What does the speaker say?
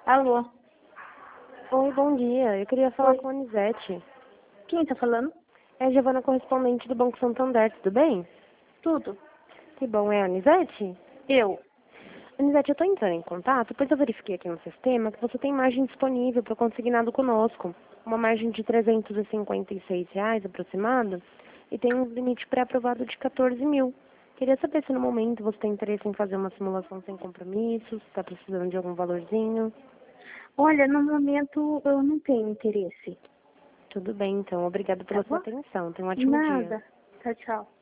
Alô? Oi, bom dia. Eu queria falar com a Anisete. Quem tá falando? É a Giovana, correspondente do Banco Santander, tudo bem? Tudo. Que bom, é a Anisete? Eu. Anisete, eu tô entrando em contato, pois eu verifiquei aqui no sistema que você tem margem disponível para consignado conosco. Uma margem de R$ 356 aproximado e tem um limite pré-aprovado de 14 mil. Queria saber se no momento você tem interesse em fazer uma simulação sem compromissos, está precisando de algum valorzinho. Olha, no momento eu não tenho interesse. Tudo bem, então. Obrigada Tá pela sua bom? atenção. Tenha um ótimo dia. Nada. Tchau, tchau.